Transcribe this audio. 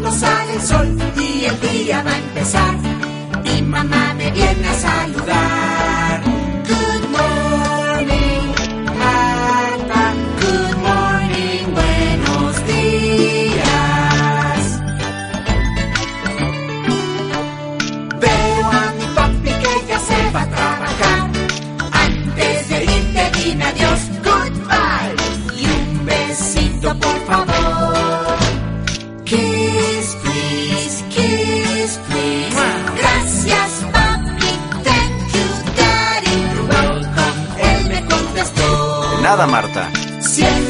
no sale el sol y el día va a empezar. Mi mamá me viene a saludar. Good morning, Marta. Good morning, buenos días. Veo a mi papi que ya se va a trabajar. Antes de irte dime adiós, goodbye. Y un besito por favor. Kiss, please, kiss, please. Gracias, papi, thank you, daddy. You're welcome, él me contestó. De nada, Marta. Siempre